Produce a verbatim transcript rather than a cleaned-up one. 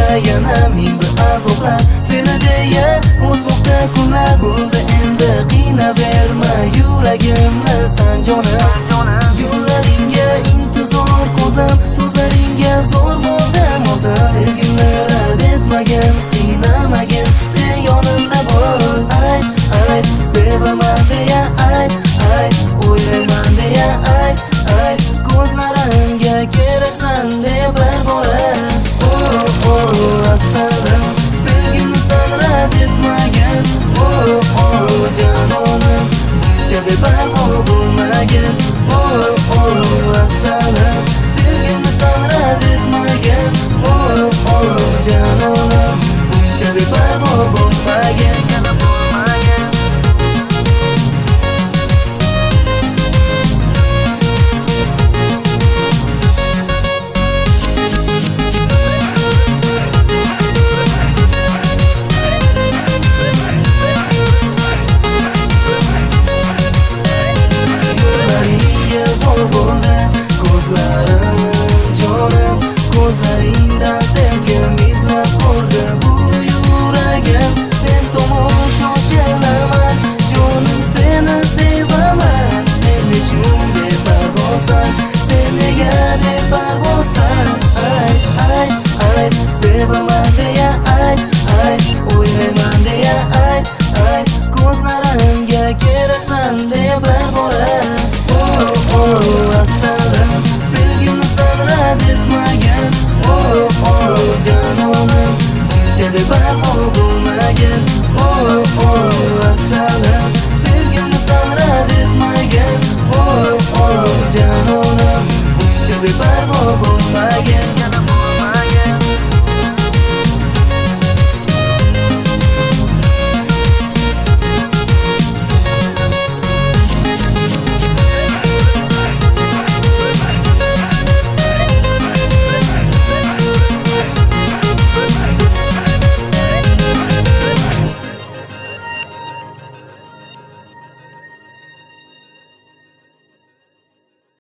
yana ming bir azoblar. Seni deya o'tmoqda kunlar bo'ldi endi, qiynaverma yuragimni san jonim. Yo'llaringga intizor ko'zim, so'zlaringga zo'r bo'ldim o'zim. Sevgimni rad etmagin, qiynamagin, sen yonimda bo'l. Ayt, ayt, sevaman deya ayt, ayt, o'ylayman deya ayt, ayt, ko'zlarimga keraksan deya bir bora. Oh, oh, assalam, sevgimni san rad etmagin. Oh, oh, janonim, bunchaga barvo bo'lmagin. Oh, oh, assalam, sevgimni san rad etmagin. Oh, oh, janonim, bunchaga barvo bo'lmagin. Zo'r bo'ldi ko'zlarim jonim, ko'zlaringdan sevgim izlab qoldi bu yuragim. Sen tomon shoshilaman jonim, seni sevaman. Sen nechun beparvosan, sen nega beparvosan. Ayt, ayt, ayt, sevaman deya ayt, ayt, o'ylayman deya ayt, ayt, ko'zlarimga keraksan deya bir bora. Oh, oh, assalam, sevgimni san rad etmagin. Oh, oh, janonim, bunchaga barvo bo'lmagin. Oh, oh, assalam, sevgimni san rad etmagin. Oh, oh, janonim, bunchaga barvo bo'lmagin.